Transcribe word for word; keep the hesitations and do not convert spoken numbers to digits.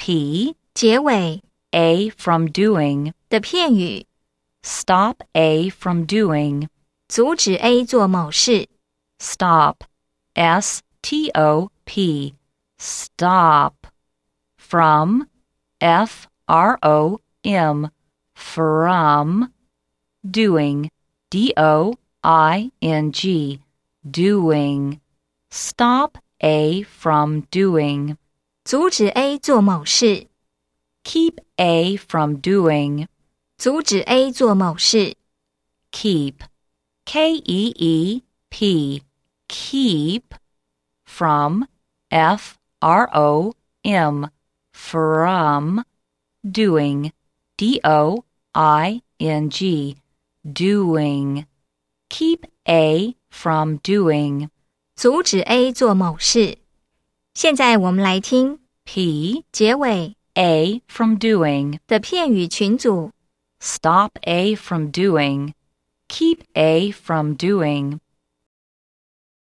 P 结尾 A from doing 的片语， Stop A from doing 阻止 A 做某事。 Stop S T O P Stop From F R O M From Doing D O I N G Doing Stop A from doing 阻止 A 做某事， Keep A from doing 阻止 A 做某事。 Keep K E E P Keep From F R O M From Doing D O I N G Doing Keep A from doing 阻止 A 做某事。现在我们来听 P 结尾 A from doing 的片语群组。 Stop A from doing Keep A from doing